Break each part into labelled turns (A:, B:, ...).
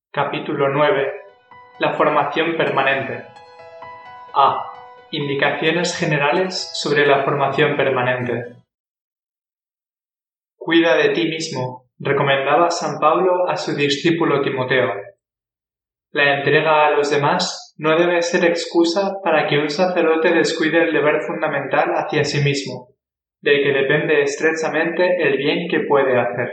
A: Capítulo 9. La formación permanente. A. Indicaciones generales sobre la formación permanente. Cuida de ti mismo, recomendaba San Pablo a su discípulo Timoteo. La entrega a los demás no debe ser excusa para que un sacerdote descuide el deber fundamental hacia sí mismo, del que depende estrechamente el bien que puede hacer.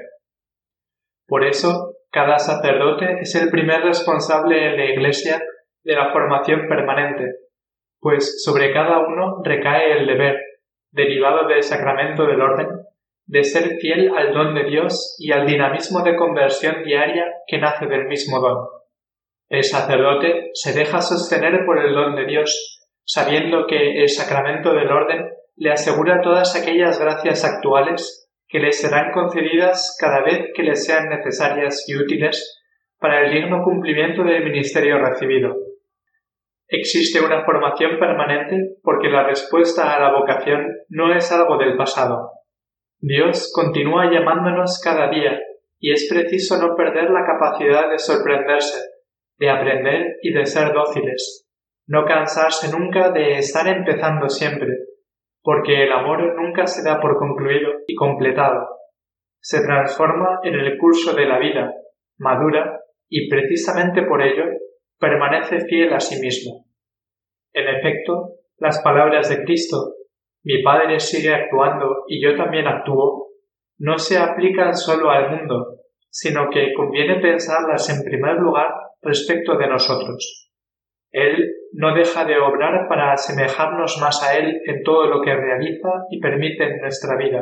A: Por eso, cada sacerdote es el primer responsable en la Iglesia de la formación permanente, pues sobre cada uno recae el deber, derivado del sacramento del orden, de ser fiel al don de Dios y al dinamismo de conversión diaria que nace del mismo don. El sacerdote se deja sostener por el don de Dios, sabiendo que el sacramento del orden le asegura todas aquellas gracias actuales que le serán concedidas cada vez que le sean necesarias y útiles para el digno cumplimiento del ministerio recibido. Existe una formación permanente porque la respuesta a la vocación no es algo del pasado. Dios continúa llamándonos cada día y es preciso no perder la capacidad de sorprenderse, de aprender y de ser dóciles, no cansarse nunca de estar empezando siempre, porque el amor nunca se da por concluido y completado. Se transforma en el curso de la vida, madura y precisamente por ello permanece fiel a sí mismo. En efecto, las palabras de Cristo, mi Padre sigue actuando y yo también actúo, no se aplican solo al mundo, sino que conviene pensarlas en primer lugar respecto de nosotros. Él no deja de obrar para asemejarnos más a Él en todo lo que realiza y permite en nuestra vida.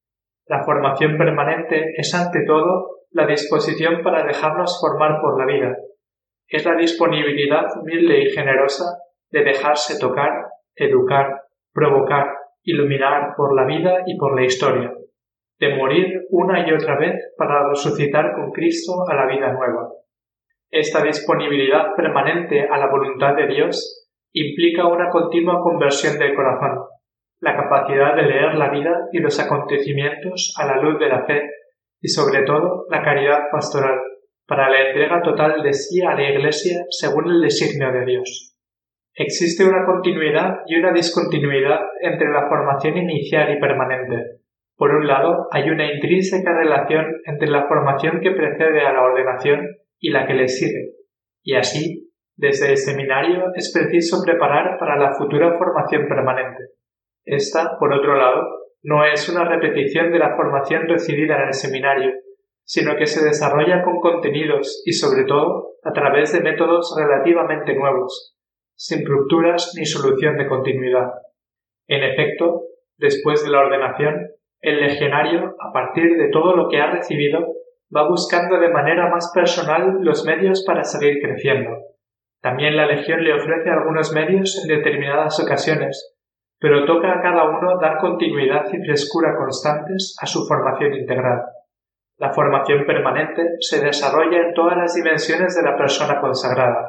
A: La formación permanente es ante todo la disposición para dejarnos formar por la vida. Es la disponibilidad humilde y generosa de dejarse tocar, educar, provocar, iluminar por la vida y por la historia, de morir una y otra vez para resucitar con Cristo a la vida nueva. Esta disponibilidad permanente a la voluntad de Dios implica una continua conversión del corazón, la capacidad de leer la vida y los acontecimientos a la luz de la fe y sobre todo la caridad pastoral, para la entrega total de sí a la Iglesia según el designio de Dios. Existe una continuidad y una discontinuidad entre la formación inicial y permanente. Por un lado, hay una intrínseca relación entre la formación que precede a la ordenación y la que le sigue, y así, desde el seminario es preciso preparar para la futura formación permanente. Esta, por otro lado, no es una repetición de la formación recibida en el seminario, sino que se desarrolla con contenidos y, sobre todo, a través de métodos relativamente nuevos, sin rupturas ni solución de continuidad. En efecto, después de la ordenación, el legionario, a partir de todo lo que ha recibido, va buscando de manera más personal los medios para seguir creciendo. También la Legión le ofrece algunos medios en determinadas ocasiones, pero toca a cada uno dar continuidad y frescura constantes a su formación integral. La formación permanente se desarrolla en todas las dimensiones de la persona consagrada.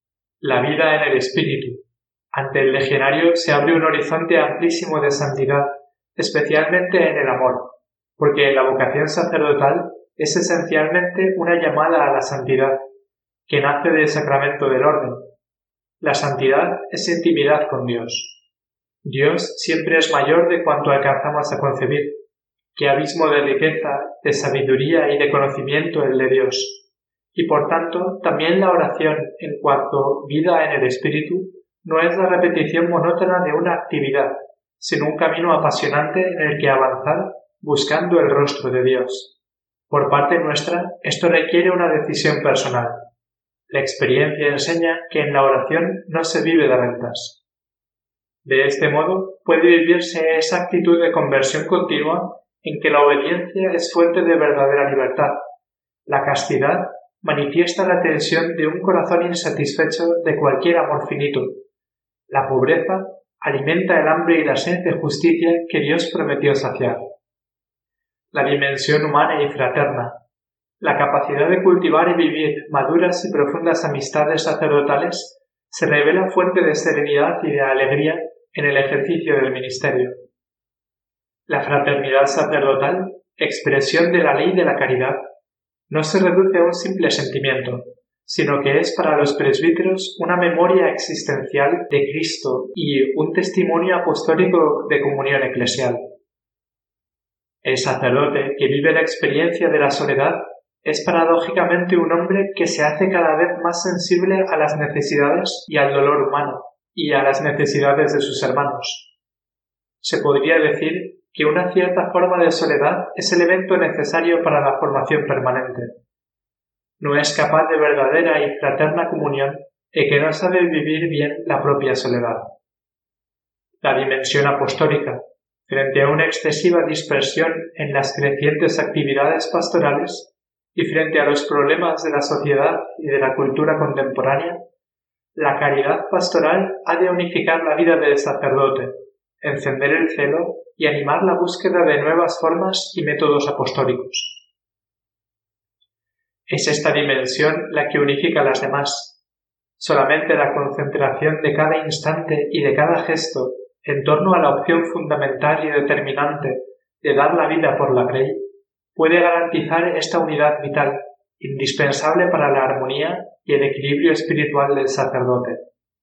A: La vida en el espíritu. Ante el legionario se abre un horizonte amplísimo de santidad, especialmente en el amor, porque en la vocación sacerdotal es esencialmente una llamada a la santidad, que nace del sacramento del orden. La santidad es intimidad con Dios. Dios siempre es mayor de cuanto alcanzamos a concebir. Qué abismo de riqueza, de sabiduría y de conocimiento el de Dios. Y por tanto, también la oración, en cuanto vida en el espíritu, no es la repetición monótona de una actividad, sino un camino apasionante en el que avanzar buscando el rostro de Dios. Por parte nuestra, esto requiere una decisión personal. La experiencia enseña que en la oración no se vive de rentas. De este modo, puede vivirse esa actitud de conversión continua en que la obediencia es fuente de verdadera libertad. La castidad manifiesta la tensión de un corazón insatisfecho de cualquier amor finito. La pobreza alimenta el hambre y la sed de justicia que Dios prometió saciar. La dimensión humana y fraterna, la capacidad de cultivar y vivir maduras y profundas amistades sacerdotales se revela fuente de serenidad y de alegría en el ejercicio del ministerio. La fraternidad sacerdotal, expresión de la ley de la caridad, no se reduce a un simple sentimiento, sino que es para los presbíteros una memoria existencial de Cristo y un testimonio apostólico de comunión eclesial. El sacerdote que vive la experiencia de la soledad es paradójicamente un hombre que se hace cada vez más sensible a las necesidades y al dolor humano, y a las necesidades de sus hermanos. Se podría decir que una cierta forma de soledad es el evento necesario para la formación permanente. No es capaz de verdadera y fraterna comunión y que no sabe vivir bien la propia soledad. La dimensión apostólica, frente a una excesiva dispersión en las crecientes actividades pastorales y frente a los problemas de la sociedad y de la cultura contemporánea, la caridad pastoral ha de unificar la vida del sacerdote, encender el celo y animar la búsqueda de nuevas formas y métodos apostólicos. Es esta dimensión la que unifica las demás. Solamente la concentración de cada instante y de cada gesto en torno a la opción fundamental y determinante de dar la vida por la grey puede garantizar esta unidad vital, indispensable para la armonía y el equilibrio espiritual del sacerdote.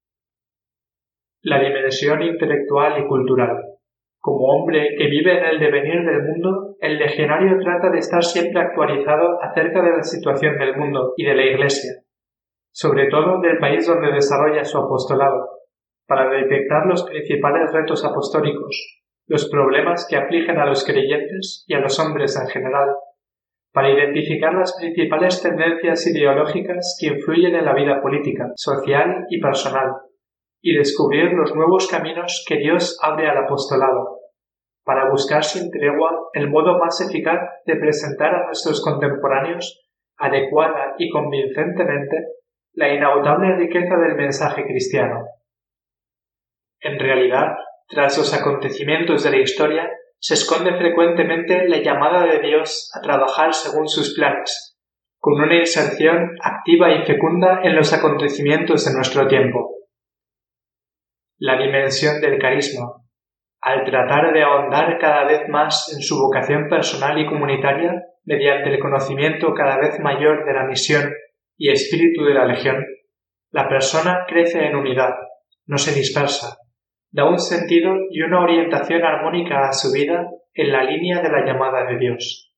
A: La dimensión intelectual y cultural. Como hombre que vive en el devenir del mundo, el legionario trata de estar siempre actualizado acerca de la situación del mundo y de la Iglesia, sobre todo del país donde desarrolla su apostolado, para detectar los principales retos apostólicos, los problemas que afligen a los creyentes y a los hombres en general, para identificar las principales tendencias ideológicas que influyen en la vida política, social y personal, y descubrir los nuevos caminos que Dios abre al apostolado, para buscar sin tregua el modo más eficaz de presentar a nuestros contemporáneos adecuada y convincentemente la inagotable riqueza del mensaje cristiano. En realidad, tras los acontecimientos de la historia, se esconde frecuentemente la llamada de Dios a trabajar según sus planes, con una inserción activa y fecunda en los acontecimientos de nuestro tiempo. La dimensión del carisma, al tratar de ahondar cada vez más en su vocación personal y comunitaria mediante el conocimiento cada vez mayor de la misión y espíritu de la legión, la persona crece en unidad, no se dispersa, da un sentido y una orientación armónica a su vida en la línea de la llamada de Dios.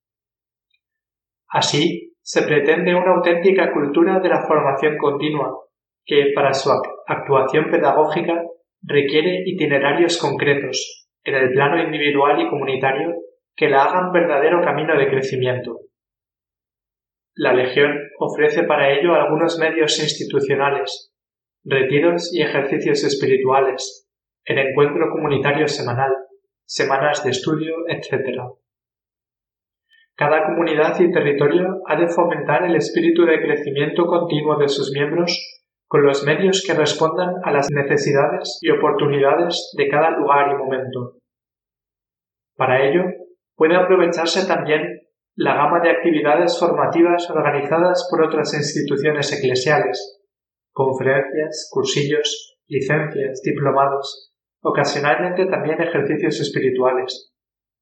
A: Así, se pretende una auténtica cultura de la formación continua, que para su actuación pedagógica requiere itinerarios concretos, en el plano individual y comunitario, que la hagan verdadero camino de crecimiento. La Legión ofrece para ello algunos medios institucionales, retiros y ejercicios espirituales, el encuentro comunitario semanal, semanas de estudio, etc. Cada comunidad y territorio ha de fomentar el espíritu de crecimiento continuo de sus miembros con los medios que respondan a las necesidades y oportunidades de cada lugar y momento. Para ello, puede aprovecharse también la gama de actividades formativas organizadas por otras instituciones eclesiales, conferencias, cursillos, licencias, diplomados, ocasionalmente también ejercicios espirituales.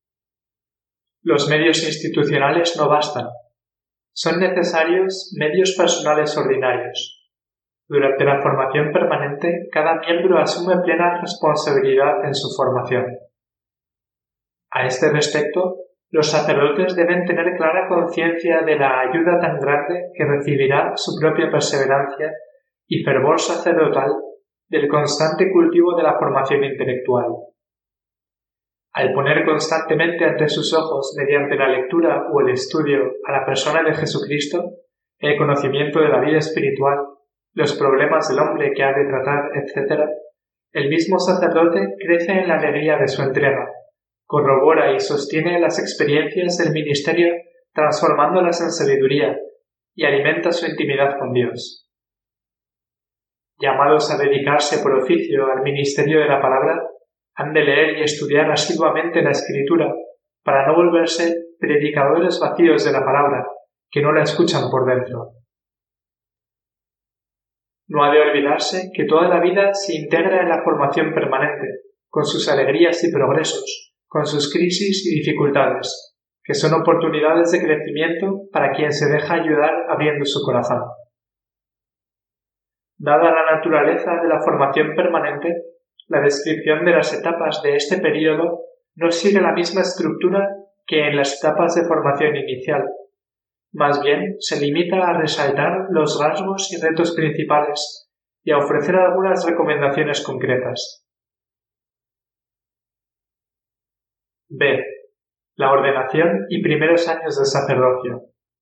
A: Los medios institucionales no bastan. Son necesarios medios personales ordinarios. Durante la formación permanente, cada miembro asume plena responsabilidad en su formación. A este respecto, los sacerdotes deben tener clara conciencia de la ayuda tan grande que recibirá su propia perseverancia y fervor sacerdotal del constante cultivo de la formación intelectual. Al poner constantemente ante sus ojos, mediante la lectura o el estudio, a la persona de Jesucristo, el conocimiento de la vida espiritual, los problemas del hombre que ha de tratar, etc., el mismo sacerdote crece en la alegría de su entrega, corrobora y sostiene las experiencias del ministerio transformándolas en sabiduría y alimenta su intimidad con Dios. Llamados a dedicarse por oficio al ministerio de la palabra, han de leer y estudiar asiduamente la Escritura para no volverse predicadores vacíos de la palabra, que no la escuchan por dentro. No ha de olvidarse que toda la vida se integra en la formación permanente, con sus alegrías y progresos, con sus crisis y dificultades, que son oportunidades de crecimiento para quien se deja ayudar abriendo su corazón. Dada la naturaleza de la formación permanente, la descripción de las etapas de este período no sigue la misma estructura que en las etapas de formación inicial. Más bien, se limita a resaltar los rasgos y retos principales y a ofrecer algunas recomendaciones concretas. B. La ordenación y primeros años de sacerdocio.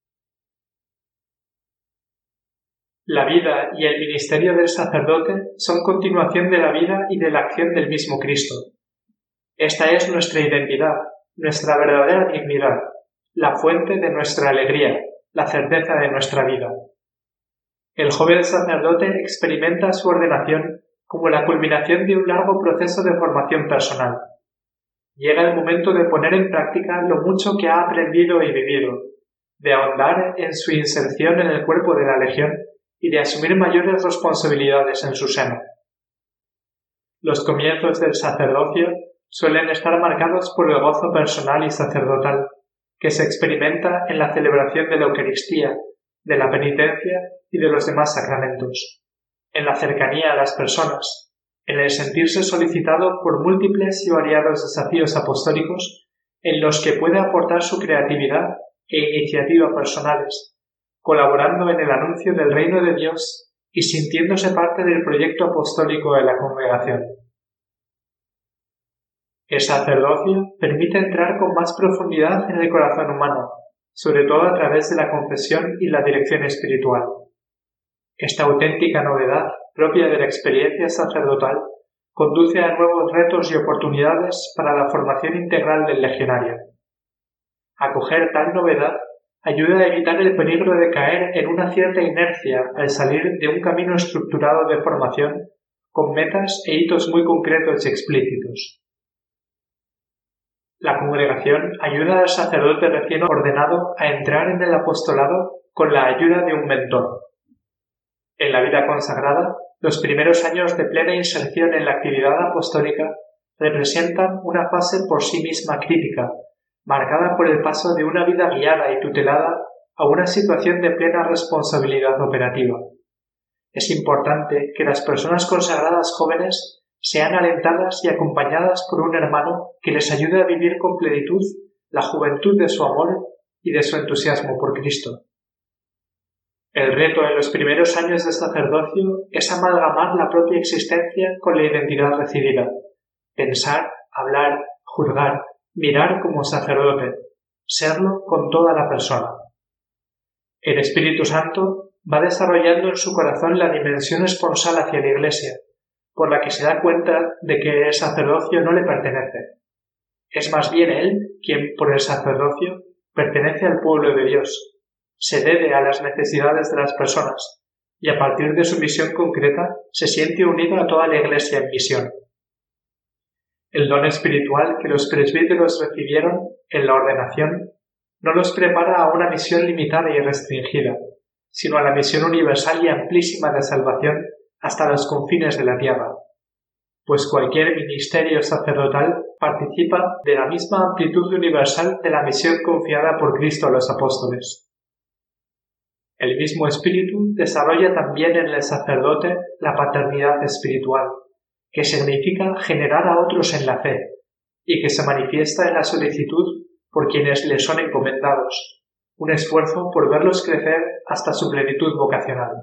A: La vida y el ministerio del sacerdote son continuación de la vida y de la acción del mismo Cristo. Esta es nuestra identidad, nuestra verdadera dignidad, la fuente de nuestra alegría, la certeza de nuestra vida. El joven sacerdote experimenta su ordenación como la culminación de un largo proceso de formación personal. Llega el momento de poner en práctica lo mucho que ha aprendido y vivido, de ahondar en su inserción en el cuerpo de la legión y de asumir mayores responsabilidades en su seno. Los comienzos del sacerdocio suelen estar marcados por el gozo personal y sacerdotal, que se experimenta en la celebración de la Eucaristía, de la penitencia y de los demás sacramentos, en la cercanía a las personas, en el sentirse solicitado por múltiples y variados desafíos apostólicos en los que puede aportar su creatividad e iniciativa personales, colaborando en el anuncio del reino de Dios y sintiéndose parte del proyecto apostólico de la congregación. El sacerdocio permite entrar con más profundidad en el corazón humano, sobre todo a través de la confesión y la dirección espiritual. Esta auténtica novedad, propia de la experiencia sacerdotal, conduce a nuevos retos y oportunidades para la formación integral del legionario. Acoger tal novedad ayuda a evitar el peligro de caer en una cierta inercia al salir de un camino estructurado de formación con metas e hitos muy concretos y explícitos. La congregación ayuda al sacerdote recién ordenado a entrar en el apostolado con la ayuda de un mentor. En la vida consagrada, los primeros años de plena inserción en la actividad apostólica representan una fase por sí misma crítica, marcada por el paso de una vida guiada y tutelada a una situación de plena responsabilidad operativa. Es importante que las personas consagradas jóvenes sean alentadas y acompañadas por un hermano que les ayude a vivir con plenitud la juventud de su amor y de su entusiasmo por Cristo. El reto en los primeros años de sacerdocio es amalgamar la propia existencia con la identidad recibida, pensar, hablar, juzgar, mirar como sacerdote, serlo con toda la persona. El Espíritu Santo va desarrollando en su corazón la dimensión esponsal hacia la Iglesia, por la que se da cuenta de que el sacerdocio no le pertenece. Es más bien él quien, por el sacerdocio, pertenece al pueblo de Dios, se debe a las necesidades de las personas y a partir de su misión concreta se siente unido a toda la Iglesia en misión. El don espiritual que los presbíteros recibieron en la ordenación no los prepara a una misión limitada y restringida, sino a la misión universal y amplísima de salvación hasta los confines de la tierra, pues cualquier ministerio sacerdotal participa de la misma amplitud universal de la misión confiada por Cristo a los apóstoles. El mismo Espíritu desarrolla también en el sacerdote la paternidad espiritual, que significa generar a otros en la fe, y que se manifiesta en la solicitud por quienes le son encomendados, un esfuerzo por verlos crecer hasta su plenitud vocacional.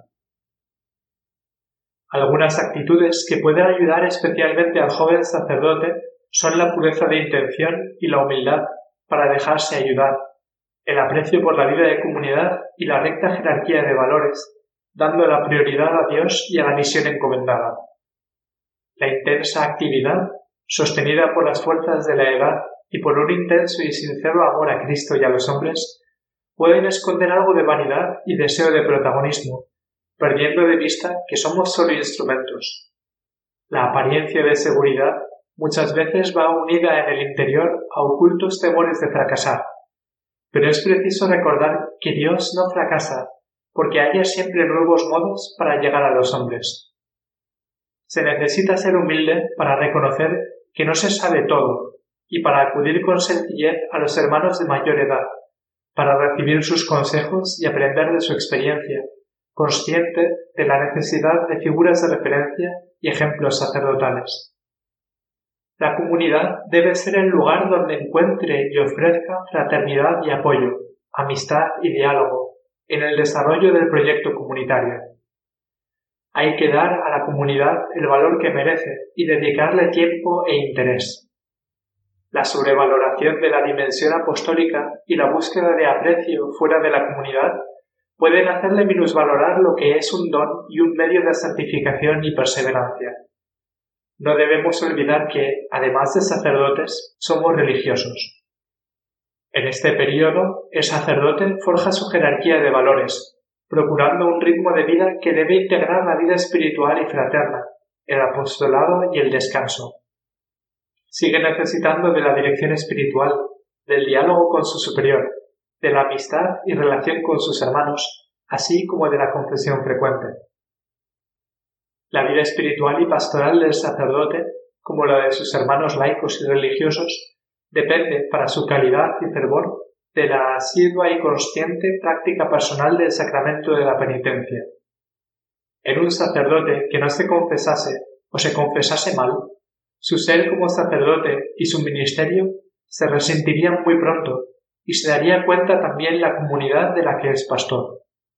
A: Algunas actitudes que pueden ayudar especialmente al joven sacerdote son la pureza de intención y la humildad para dejarse ayudar, el aprecio por la vida de comunidad y la recta jerarquía de valores, dando la prioridad a Dios y a la misión encomendada. La intensa actividad, sostenida por las fuerzas de la edad y por un intenso y sincero amor a Cristo y a los hombres, pueden esconder algo de vanidad y deseo de protagonismo, perdiendo de vista que somos solo instrumentos. La apariencia de seguridad muchas veces va unida en el interior a ocultos temores de fracasar, pero es preciso recordar que Dios no fracasa, porque haya siempre nuevos modos para llegar a los hombres. Se necesita ser humilde para reconocer que no se sabe todo y para acudir con sencillez a los hermanos de mayor edad, para recibir sus consejos y aprender de su experiencia, consciente de la necesidad de figuras de referencia y ejemplos sacerdotales. La comunidad debe ser el lugar donde encuentre y ofrezca fraternidad y apoyo, amistad y diálogo en el desarrollo del proyecto comunitario. Hay que dar a la comunidad el valor que merece y dedicarle tiempo e interés. La sobrevaloración de la dimensión apostólica y la búsqueda de aprecio fuera de la comunidad pueden hacerle minusvalorar lo que es un don y un medio de santificación y perseverancia. No debemos olvidar que, además de sacerdotes, somos religiosos. En este período, el sacerdote forja su jerarquía de valores, procurando un ritmo de vida que debe integrar la vida espiritual y fraterna, el apostolado y el descanso. Sigue necesitando de la dirección espiritual, del diálogo con su superior, de la amistad y relación con sus hermanos, así como de la confesión frecuente. La vida espiritual y pastoral del sacerdote, como la de sus hermanos laicos y religiosos, depende, para su calidad y fervor, de la asidua y consciente práctica personal del sacramento de la penitencia. En un sacerdote que no se confesase o se confesase mal, su ser como sacerdote y su ministerio se resentirían muy pronto y se daría cuenta también la comunidad de la que es pastor.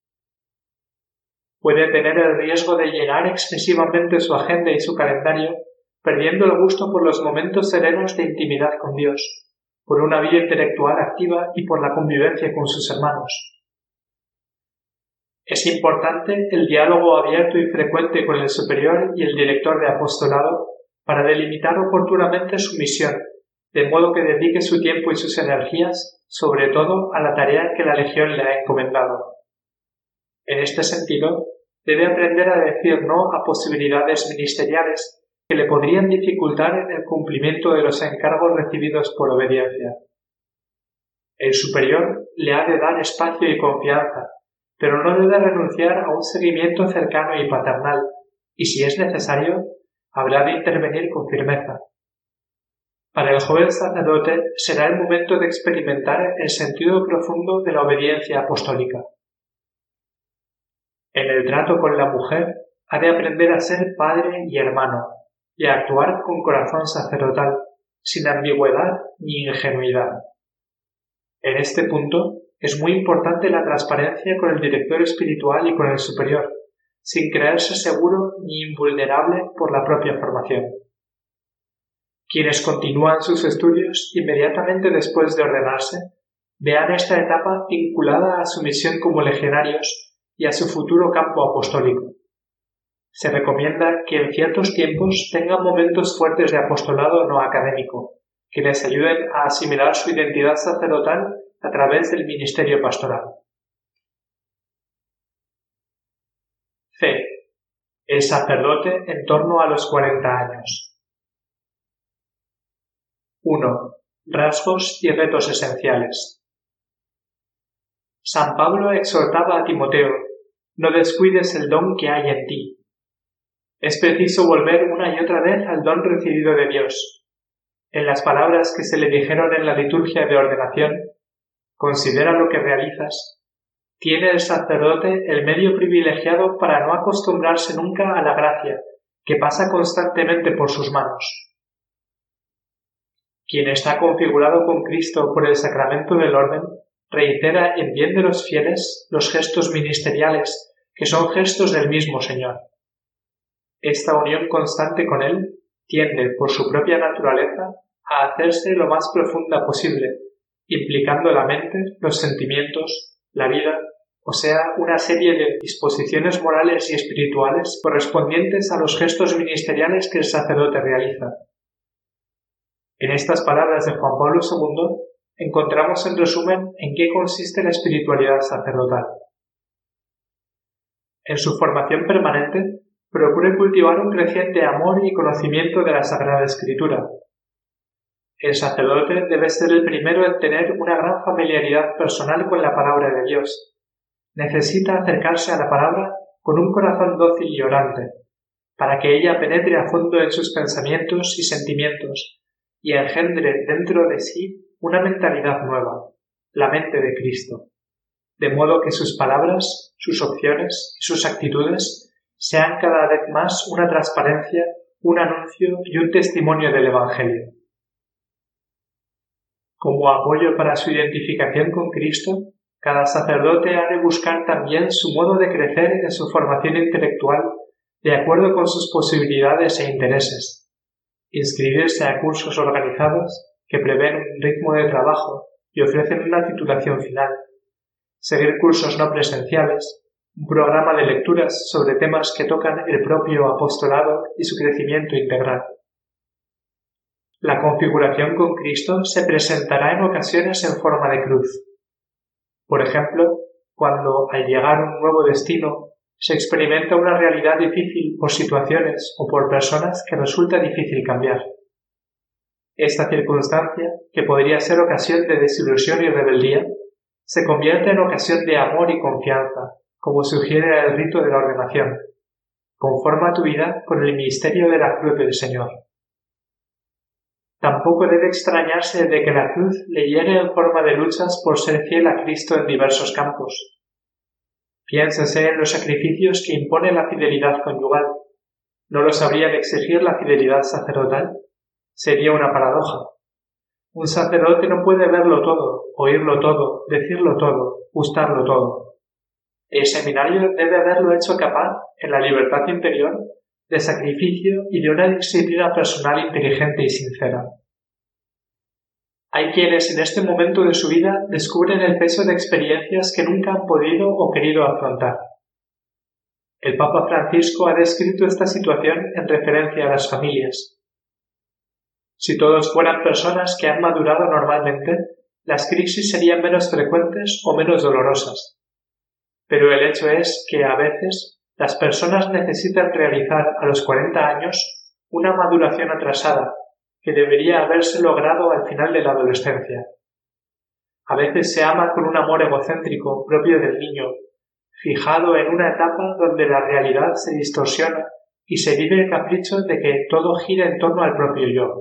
A: Puede tener el riesgo de llenar excesivamente su agenda y su calendario, perdiendo el gusto por los momentos serenos de intimidad con Dios, por una vida intelectual activa y por la convivencia con sus hermanos. Es importante el diálogo abierto y frecuente con el superior y el director de apostolado para delimitar oportunamente su misión, de modo que dedique su tiempo y sus energías, sobre todo, a la tarea que la Legión le ha encomendado. En este sentido, debe aprender a decir no a posibilidades ministeriales que le podrían dificultar el cumplimiento de los encargos recibidos por obediencia. El superior le ha de dar espacio y confianza, pero no debe renunciar a un seguimiento cercano y paternal, y si es necesario, habrá de intervenir con firmeza. Para el joven sacerdote será el momento de experimentar el sentido profundo de la obediencia apostólica. En el trato con la mujer ha de aprender a ser padre y hermano, y a actuar con corazón sacerdotal, sin ambigüedad ni ingenuidad. En este punto es muy importante la transparencia con el director espiritual y con el superior, sin creerse seguro ni invulnerable por la propia formación. Quienes continúan sus estudios inmediatamente después de ordenarse, vean esta etapa vinculada a su misión como legionarios y a su futuro campo apostólico. Se recomienda que en ciertos tiempos tengan momentos fuertes de apostolado no académico, que les ayuden a asimilar su identidad sacerdotal a través del ministerio pastoral. C. El sacerdote en torno a los 40 años. 1. Rasgos y retos esenciales. San Pablo exhortaba a Timoteo: no descuides el don que hay en ti. Es preciso volver una y otra vez al don recibido de Dios. En las palabras que se le dijeron en la liturgia de ordenación, considera lo que realizas. Tiene el sacerdote el medio privilegiado para no acostumbrarse nunca a la gracia, que pasa constantemente por sus manos. Quien está configurado con Cristo por el sacramento del orden, reitera en bien de los fieles los gestos ministeriales, que son gestos del mismo Señor. Esta unión constante con Él tiende, por su propia naturaleza, a hacerse lo más profunda posible, implicando la mente, los sentimientos, la vida, o sea, una serie de disposiciones morales y espirituales correspondientes a los gestos ministeriales que el sacerdote realiza. En estas palabras de Juan Pablo II encontramos en resumen en qué consiste la espiritualidad sacerdotal. En su formación permanente, procure cultivar un creciente amor y conocimiento de la Sagrada Escritura. El sacerdote debe ser el primero en tener una gran familiaridad personal con la palabra de Dios. Necesita acercarse a la palabra con un corazón dócil y orante, para que ella penetre a fondo en sus pensamientos y sentimientos y engendre dentro de sí una mentalidad nueva, la mente de Cristo. de modo que sus palabras, sus opciones y sus actitudes sean cada vez más una transparencia, un anuncio y un testimonio del Evangelio. Como apoyo para su identificación con Cristo, cada sacerdote ha de buscar también su modo de crecer en su formación intelectual de acuerdo con sus posibilidades e intereses, inscribirse a cursos organizados que prevén un ritmo de trabajo y ofrecen una titulación final, seguir cursos no presenciales, un programa de lecturas sobre temas que tocan el propio apostolado y su crecimiento integral. La configuración con Cristo se presentará en ocasiones en forma de cruz. Por ejemplo, cuando al llegar a un nuevo destino se experimenta una realidad difícil por situaciones o por personas que resulta difícil cambiar. Esta circunstancia, que podría ser ocasión de desilusión y rebeldía, se convierte en ocasión de amor y confianza, como sugiere el rito de la ordenación. Conforma tu vida con el misterio de la cruz del Señor. Tampoco debe extrañarse de que la cruz le hiere en forma de luchas por ser fiel a Cristo en diversos campos. Piénsese en los sacrificios que impone la fidelidad conyugal. ¿No los habría de exigir la fidelidad sacerdotal? Sería una paradoja. Un sacerdote no puede verlo todo, oírlo todo, decirlo todo, gustarlo todo. El seminario debe haberlo hecho capaz, en la libertad interior, de sacrificio y de una disciplina personal inteligente y sincera. Hay quienes en este momento de su vida descubren el peso de experiencias que nunca han podido o querido afrontar. El Papa Francisco ha descrito esta situación en referencia a las familias. Si todos fueran personas que han madurado normalmente, las crisis serían menos frecuentes o menos dolorosas. Pero el hecho es que, a veces, las personas necesitan realizar a los 40 años una maduración atrasada que debería haberse logrado al final de la adolescencia. A veces se ama con un amor egocéntrico propio del niño, fijado en una etapa donde la realidad se distorsiona y se vive el capricho de que todo gira en torno al propio yo.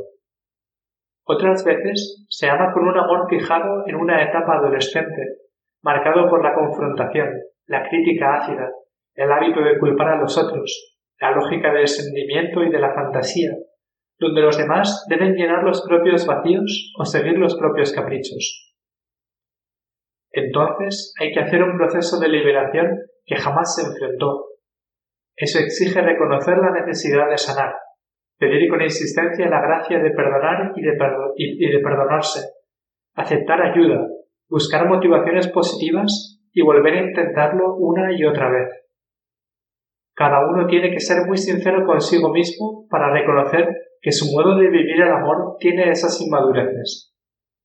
A: Otras veces se ama con un amor fijado en una etapa adolescente, marcado por la confrontación, la crítica ácida, el hábito de culpar a los otros, la lógica del sentimiento y de la fantasía, donde los demás deben llenar los propios vacíos o seguir los propios caprichos. Entonces hay que hacer un proceso de liberación que jamás se enfrentó. Eso exige reconocer la necesidad de sanar, pedir con insistencia la gracia de perdonar y de perdonarse, aceptar ayuda, buscar motivaciones positivas y volver a intentarlo una y otra vez. Cada uno tiene que ser muy sincero consigo mismo para reconocer que su modo de vivir el amor tiene esas inmadureces.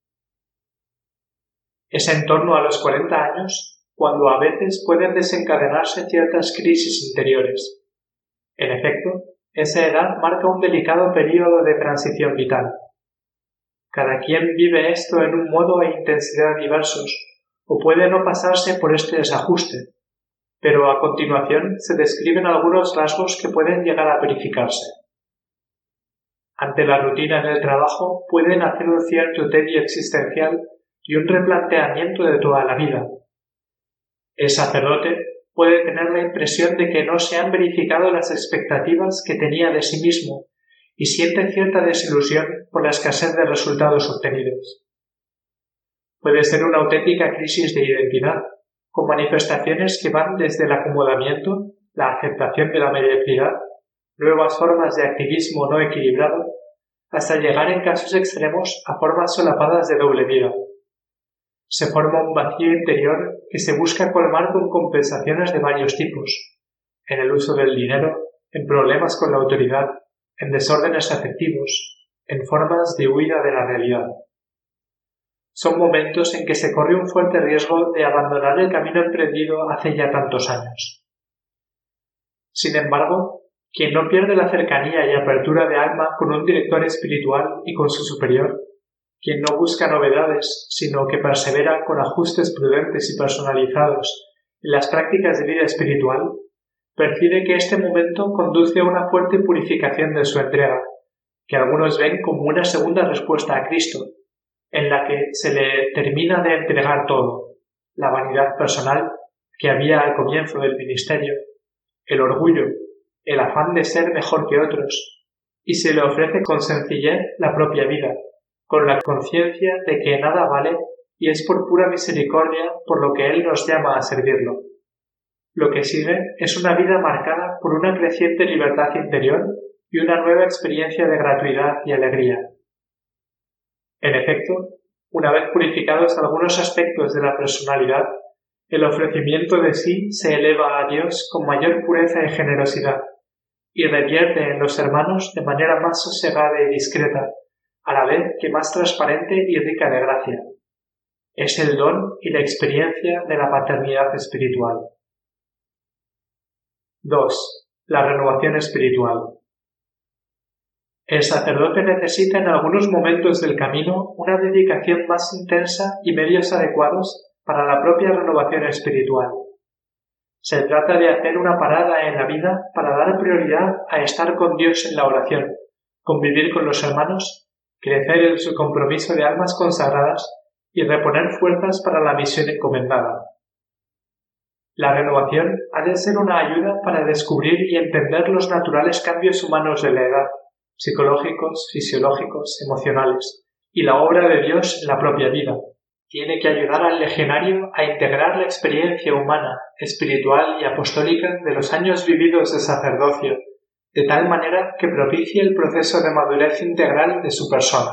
A: Es en torno a los 40 años cuando a veces pueden desencadenarse ciertas crisis interiores. En efecto, esa edad marca un delicado período de transición vital. Cada quien vive esto en un modo e intensidad diversos, o puede no pasarse por este desajuste, pero a continuación se describen algunos rasgos que pueden llegar a verificarse. Ante la rutina en el trabajo pueden hacer un cierto tedio existencial y un replanteamiento de toda la vida. El sacerdote puede tener la impresión de que no se han verificado las expectativas que tenía de sí mismo y siente cierta desilusión por la escasez de resultados obtenidos. Puede ser una auténtica crisis de identidad, con manifestaciones que van desde el acomodamiento, la aceptación de la mediocridad, nuevas formas de activismo no equilibrado, hasta llegar en casos extremos a formas solapadas de doble vida. Se forma un vacío interior que se busca colmar con compensaciones de varios tipos, en el uso del dinero, en problemas con la autoridad, en desórdenes afectivos, en formas de huida de la realidad. Son momentos en que se corre un fuerte riesgo de abandonar el camino emprendido hace ya tantos años. Sin embargo, quien no pierde la cercanía y apertura de alma con un director espiritual y con su superior, quien no busca novedades, sino que persevera con ajustes prudentes y personalizados en las prácticas de vida espiritual, percibe que este momento conduce a una fuerte purificación de su entrega, que algunos ven como una segunda respuesta a Cristo, en la que se le termina de entregar todo, la vanidad personal que había al comienzo del ministerio, el orgullo, el afán de ser mejor que otros, y se le ofrece con sencillez la propia vida, con la conciencia de que nada vale y es por pura misericordia por lo que Él nos llama a servirlo. Lo que sigue es una vida marcada por una creciente libertad interior y una nueva experiencia de gratuidad y alegría. En efecto, una vez purificados algunos aspectos de la personalidad, el ofrecimiento de sí se eleva a Dios con mayor pureza y generosidad, y revierte en los hermanos de manera más sosegada y discreta, a la vez que más transparente y rica de gracia. Es el don y la experiencia de la paternidad espiritual. 2. La renovación espiritual. El sacerdote necesita en algunos momentos del camino una dedicación más intensa y medios adecuados para la propia renovación espiritual. Se trata de hacer una parada en la vida para dar prioridad a estar con Dios en la oración, convivir con los hermanos, crecer en su compromiso de almas consagradas y reponer fuerzas para la misión encomendada. La renovación ha de ser una ayuda para descubrir y entender los naturales cambios humanos de la edad, psicológicos, fisiológicos, emocionales, y la obra de Dios en la propia vida. Tiene que ayudar al legionario a integrar la experiencia humana, espiritual y apostólica de los años vividos de sacerdocio, de tal manera que propicie el proceso de madurez integral de su persona.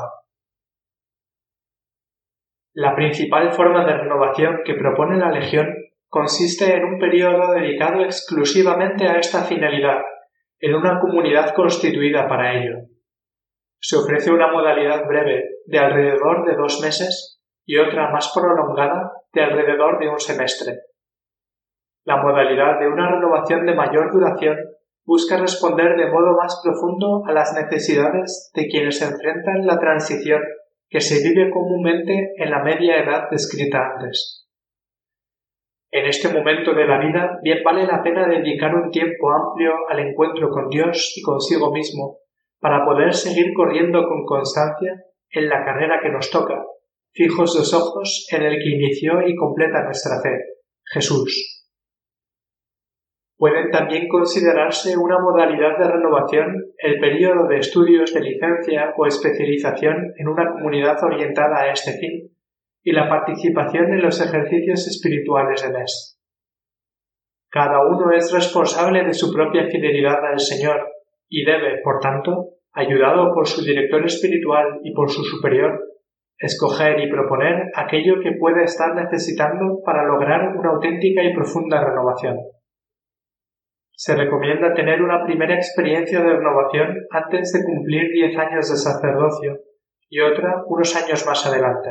A: La principal forma de renovación que propone la Legión consiste en un periodo dedicado exclusivamente a esta finalidad, en una comunidad constituida para ello. Se ofrece una modalidad breve de alrededor de 2 meses y otra más prolongada de alrededor de 1 semestre. La modalidad de una renovación de mayor duración busca responder de modo más profundo a las necesidades de quienes enfrentan la transición que se vive comúnmente en la media edad descrita antes. En este momento de la vida bien vale la pena dedicar un tiempo amplio al encuentro con Dios y consigo mismo para poder seguir corriendo con constancia en la carrera que nos toca, fijos los ojos en el que inició y completa nuestra fe, Jesús. Pueden también considerarse una modalidad de renovación el período de estudios de licencia o especialización en una comunidad orientada a este fin y la participación en los ejercicios espirituales de mes. Cada uno es responsable de su propia fidelidad al Señor y debe, por tanto, ayudado por su director espiritual y por su superior, escoger y proponer aquello que puede estar necesitando para lograr una auténtica y profunda renovación. Se recomienda tener una primera experiencia de renovación antes de cumplir 10 años de sacerdocio y otra unos años más adelante.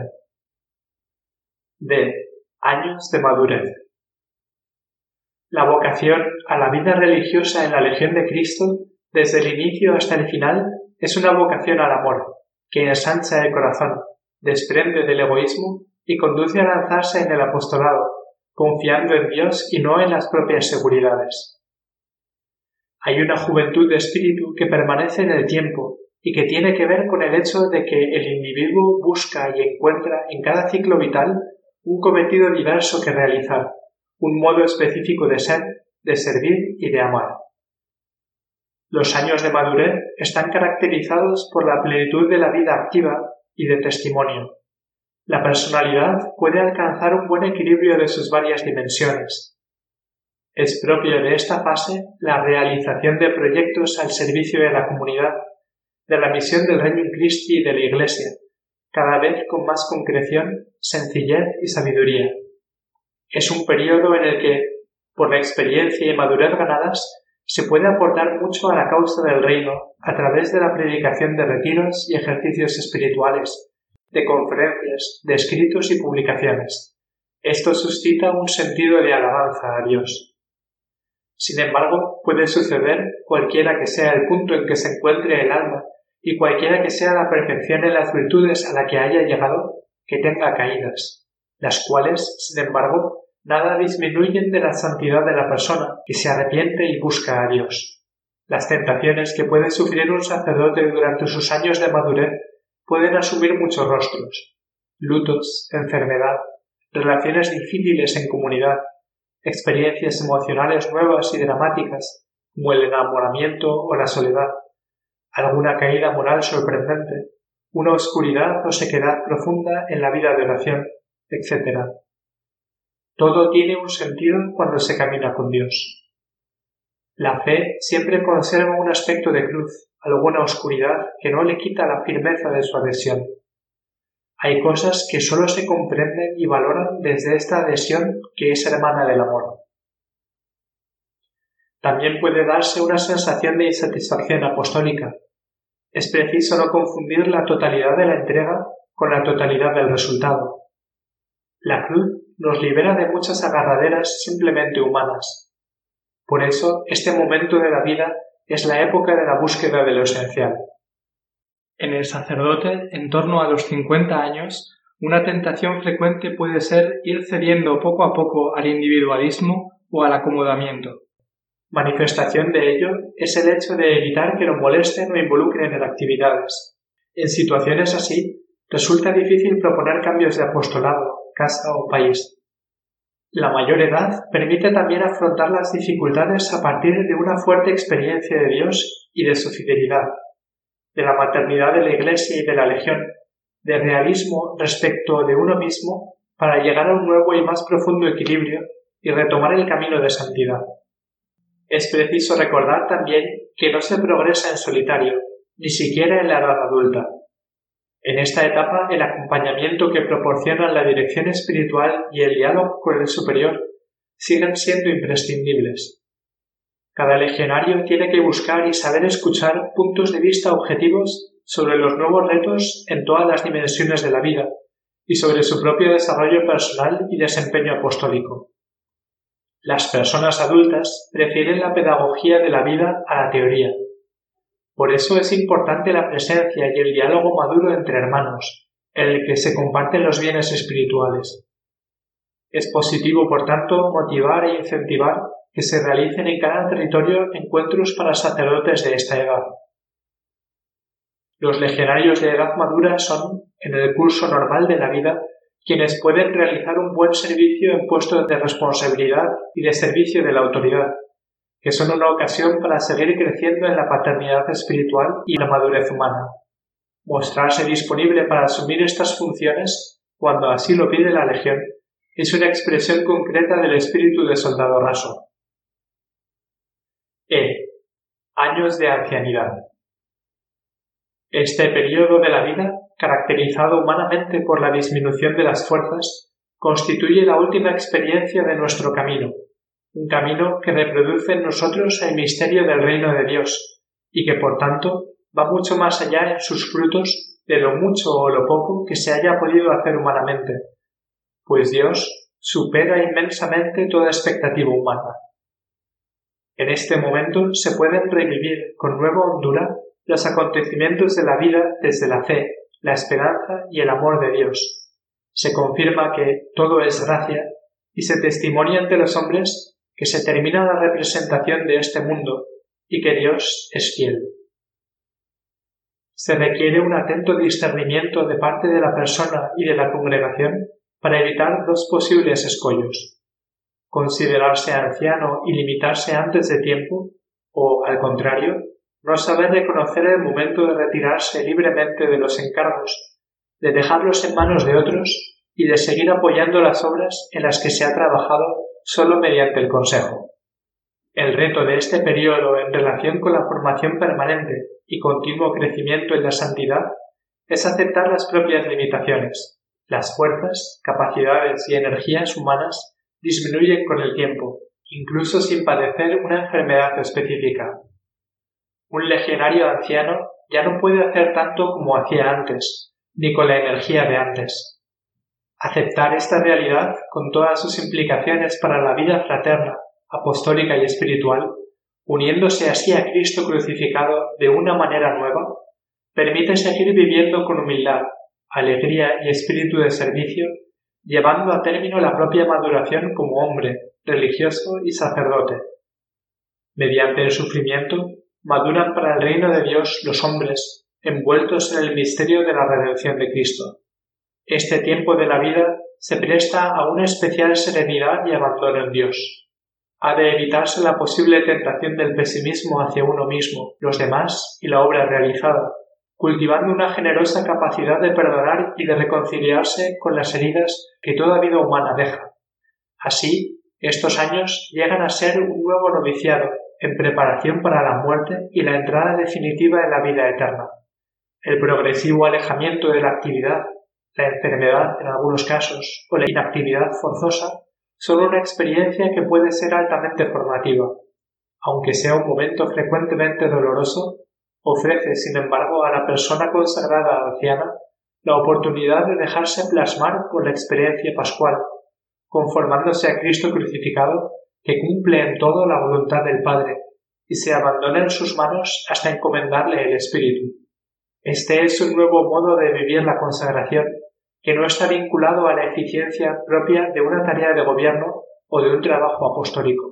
A: D. Años de madurez. La vocación a la vida religiosa en la Legión de Cristo, desde el inicio hasta el final, es una vocación al amor, que ensancha el corazón, desprende del egoísmo y conduce a lanzarse en el apostolado, confiando en Dios y no en las propias seguridades. Hay una juventud de espíritu que permanece en el tiempo y que tiene que ver con el hecho de que el individuo busca y encuentra en cada ciclo vital un cometido diverso que realizar, un modo específico de ser, de servir y de amar. Los años de madurez están caracterizados por la plenitud de la vida activa y de testimonio. La personalidad puede alcanzar un buen equilibrio de sus varias dimensiones. Es propio de esta fase la realización de proyectos al servicio de la comunidad, de la misión del Regnum Christi y de la Iglesia, cada vez con más concreción, sencillez y sabiduría. Es un periodo en el que, por la experiencia y madurez ganadas, se puede aportar mucho a la causa del reino a través de la predicación de retiros y ejercicios espirituales, de conferencias, de escritos y publicaciones. Esto suscita un sentido de alabanza a Dios. Sin embargo, puede suceder, cualquiera que sea el punto en que se encuentre el alma y cualquiera que sea la perfección en las virtudes a la que haya llegado, que tenga caídas, las cuales, sin embargo, nada disminuyen de la santidad de la persona que se arrepiente y busca a Dios. Las tentaciones que puede sufrir un sacerdote durante sus años de madurez pueden asumir muchos rostros: lutos, enfermedad, relaciones difíciles en comunidad, experiencias emocionales nuevas y dramáticas, como el enamoramiento o la soledad, alguna caída moral sorprendente, una oscuridad o sequedad profunda en la vida de oración, etc. Todo tiene un sentido cuando se camina con Dios. La fe siempre conserva un aspecto de cruz, alguna oscuridad que no le quita la firmeza de su adhesión. Hay cosas que sólo se comprenden y valoran desde esta adhesión que es hermana del amor. También puede darse una sensación de insatisfacción apostólica. Es preciso no confundir la totalidad de la entrega con la totalidad del resultado. La cruz nos libera de muchas agarraderas simplemente humanas. Por eso, este momento de la vida es la época de la búsqueda de lo esencial. En el sacerdote, en torno a los 50 años, una tentación frecuente puede ser ir cediendo poco a poco al individualismo o al acomodamiento. Manifestación de ello es el hecho de evitar que lo molesten o involucren en actividades. En situaciones así, resulta difícil proponer cambios de apostolado, casa o país. La mayor edad permite también afrontar las dificultades a partir de una fuerte experiencia de Dios y de su fidelidad, de la maternidad de la Iglesia y de la Legión, de realismo respecto de uno mismo para llegar a un nuevo y más profundo equilibrio y retomar el camino de santidad. Es preciso recordar también que no se progresa en solitario, ni siquiera en la edad adulta. En esta etapa, el acompañamiento que proporcionan la dirección espiritual y el diálogo con el superior siguen siendo imprescindibles. Cada legionario tiene que buscar y saber escuchar puntos de vista objetivos sobre los nuevos retos en todas las dimensiones de la vida y sobre su propio desarrollo personal y desempeño apostólico. Las personas adultas prefieren la pedagogía de la vida a la teoría. Por eso es importante la presencia y el diálogo maduro entre hermanos, en el que se comparten los bienes espirituales. Es positivo, por tanto, motivar e incentivar que se realicen en cada territorio encuentros para sacerdotes de esta edad. Los legionarios de edad madura son, en el curso normal de la vida, quienes pueden realizar un buen servicio en puestos de responsabilidad y de servicio de la autoridad, que son una ocasión para seguir creciendo en la paternidad espiritual y la madurez humana. Mostrarse disponible para asumir estas funciones, cuando así lo pide la Legión, es una expresión concreta del espíritu de soldado raso. Años de ancianidad. Este periodo de la vida, caracterizado humanamente por la disminución de las fuerzas, constituye la última experiencia de nuestro camino, un camino que reproduce en nosotros el misterio del reino de Dios y que, por tanto, va mucho más allá en sus frutos de lo mucho o lo poco que se haya podido hacer humanamente, pues Dios supera inmensamente toda expectativa humana. En este momento se pueden revivir con nueva hondura los acontecimientos de la vida desde la fe, la esperanza y el amor de Dios. Se confirma que todo es gracia y se testimonia ante los hombres que se termina la representación de este mundo y que Dios es fiel. Se requiere un atento discernimiento de parte de la persona y de la congregación para evitar dos posibles escollos: considerarse anciano y limitarse antes de tiempo, o, al contrario, no saber reconocer el momento de retirarse libremente de los encargos, de dejarlos en manos de otros y de seguir apoyando las obras en las que se ha trabajado solo mediante el consejo. El reto de este periodo en relación con la formación permanente y continuo crecimiento en la santidad es aceptar las propias limitaciones. Las fuerzas, capacidades y energías humanas disminuyen con el tiempo, incluso sin padecer una enfermedad específica. Un legionario anciano ya no puede hacer tanto como hacía antes, ni con la energía de antes. Aceptar esta realidad, con todas sus implicaciones para la vida fraterna, apostólica y espiritual, uniéndose así a Cristo crucificado de una manera nueva, permite seguir viviendo con humildad, alegría y espíritu de servicio, llevando a término la propia maduración como hombre, religioso y sacerdote. Mediante el sufrimiento, maduran para el reino de Dios los hombres, envueltos en el misterio de la redención de Cristo. Este tiempo de la vida se presta a una especial serenidad y abandono en Dios. Ha de evitarse la posible tentación del pesimismo hacia uno mismo, los demás y la obra realizada, cultivando una generosa capacidad de perdonar y de reconciliarse con las heridas que toda vida humana deja. Así, estos años llegan a ser un nuevo noviciado, en preparación para la muerte y la entrada definitiva en la vida eterna. El progresivo alejamiento de la actividad, la enfermedad en algunos casos o la inactividad forzosa son una experiencia que puede ser altamente formativa. Aunque sea un momento frecuentemente doloroso, ofrece, sin embargo, a la persona consagrada anciana la oportunidad de dejarse plasmar por la experiencia pascual, conformándose a Cristo crucificado, que cumple en todo la voluntad del Padre, y se abandona en sus manos hasta encomendarle el Espíritu. Este es un nuevo modo de vivir la consagración, que no está vinculado a la eficiencia propia de una tarea de gobierno o de un trabajo apostólico.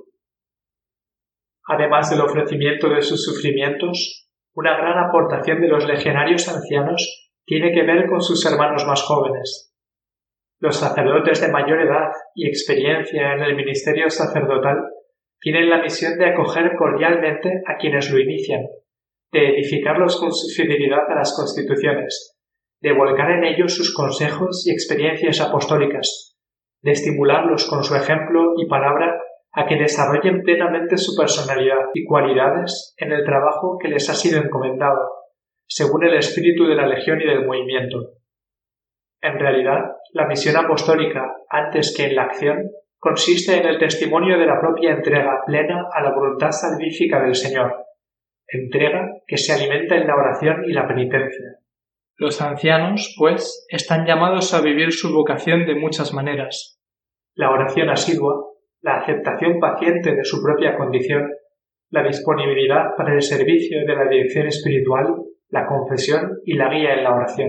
A: Además del ofrecimiento de sus sufrimientos, una gran aportación de los legionarios ancianos tiene que ver con sus hermanos más jóvenes. Los sacerdotes de mayor edad y experiencia en el ministerio sacerdotal tienen la misión de acoger cordialmente a quienes lo inician, de edificarlos con su fidelidad a las constituciones, de volcar en ellos sus consejos y experiencias apostólicas, de estimularlos con su ejemplo y palabra a que desarrollen plenamente su personalidad y cualidades en el trabajo que les ha sido encomendado, según el espíritu de la legión y del movimiento. En realidad, la misión apostólica, antes que en la acción, consiste en el testimonio de la propia entrega plena a la voluntad salvífica del Señor, entrega que se alimenta en la oración y la penitencia. Los ancianos, pues, están llamados a vivir su vocación de muchas maneras. La oración asidua, la aceptación paciente de su propia condición, la disponibilidad para el servicio de la dirección espiritual, la confesión y la guía en la oración.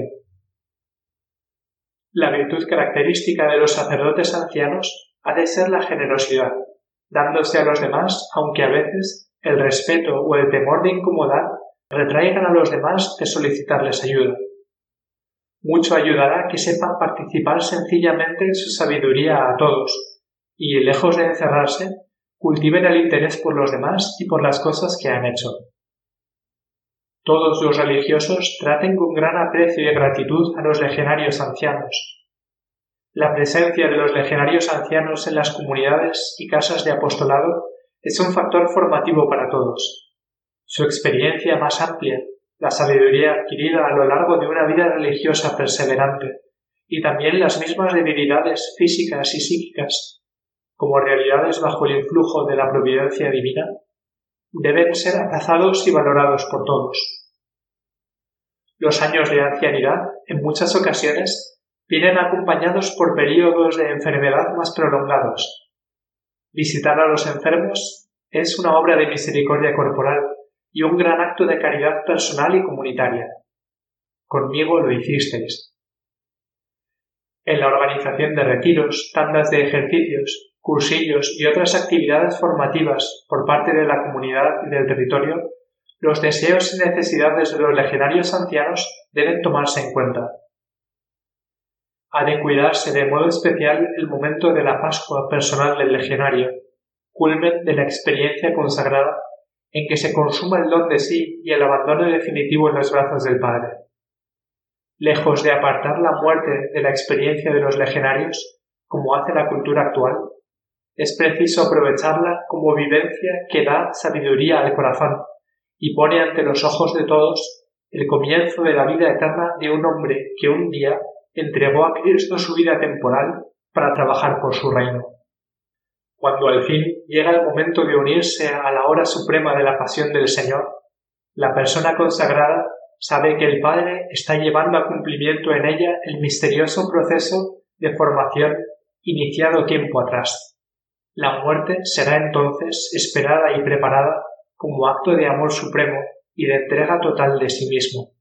A: La virtud característica de los sacerdotes ancianos ha de ser la generosidad, dándose a los demás, aunque a veces el respeto o el temor de incomodar retraigan a los demás de solicitarles ayuda. Mucho ayudará que sepan participar sencillamente en su sabiduría a todos y, lejos de encerrarse, cultiven el interés por los demás y por las cosas que han hecho. Todos los religiosos traten con gran aprecio y gratitud a los legionarios ancianos. La presencia de los legionarios ancianos en las comunidades y casas de apostolado es un factor formativo para todos. Su experiencia más amplia, la sabiduría adquirida a lo largo de una vida religiosa perseverante, y también las mismas debilidades físicas y psíquicas, como realidades bajo el influjo de la providencia divina, deben ser abrazados y valorados por todos. Los años de ancianidad, en muchas ocasiones, vienen acompañados por períodos de enfermedad más prolongados. Visitar a los enfermos es una obra de misericordia corporal y un gran acto de caridad personal y comunitaria. Conmigo lo hicisteis. En la organización de retiros, tandas de ejercicios, cursillos y otras actividades formativas por parte de la comunidad y del territorio, los deseos y necesidades de los legionarios ancianos deben tomarse en cuenta. Ha de cuidarse de modo especial el momento de la Pascua personal del legionario, culmen de la experiencia consagrada en que se consuma el don de sí y el abandono definitivo en los brazos del Padre. Lejos de apartar la muerte de la experiencia de los legionarios, como hace la cultura actual, es preciso aprovecharla como vivencia que da sabiduría al corazón y pone ante los ojos de todos el comienzo de la vida eterna de un hombre que un día entregó a Cristo su vida temporal para trabajar por su reino. Cuando al fin llega el momento de unirse a la hora suprema de la pasión del Señor, la persona consagrada sabe que el Padre está llevando a cumplimiento en ella el misterioso proceso de formación iniciado tiempo atrás. La muerte será entonces esperada y preparada como acto de amor supremo y de entrega total de sí mismo.